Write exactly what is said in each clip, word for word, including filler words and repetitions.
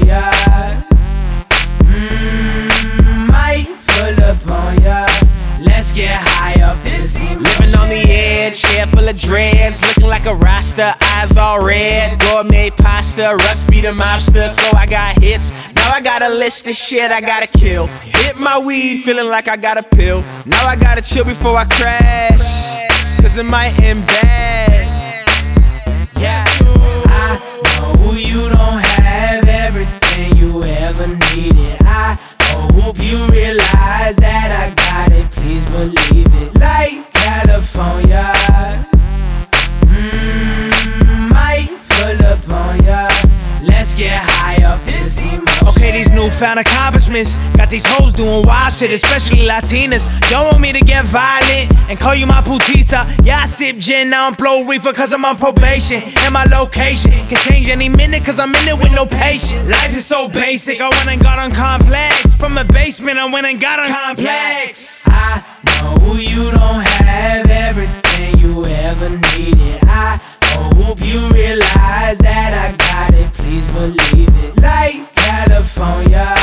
on ya. Mmm, might pull up on ya. Let's get high off this emotion. Living on the edge, hair full of dreads, looking like a Rasta, eyes all red. Gourmet pasta, Rusty the mobster. So I got hits, now I got a list of shit I gotta kill. Hit my weed, feeling like I got a pill. Now I gotta chill before I crash, cause it might end bad. Yeah, I know you don't have everything you ever needed. I hope you realize that I got it, please believe it. Like California, mmm, might pull up on ya. Let's get high off this emotion. Okay, these newfound accomplishments got these hoes doing wild shit, especially Latinas. Y'all want me to get violent and call you my putita. Yeah, I sip gin, I don't blow reefer cause I'm on probation. And my location can change any minute cause I'm in it with no patience. Life is so basic, I went and got on complex. From a basement, I went and got on complex. I know you don't have everything you ever needed. I hope you realize that I got it, please believe it. Like California,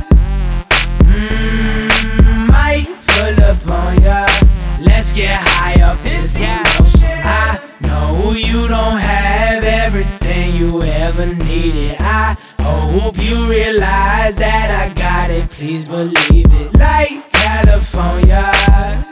mmm, might pull up on ya. Let's get high off this emotion. I know you don't have everything you ever needed. I hope you realize that I got it, please believe it. Like California.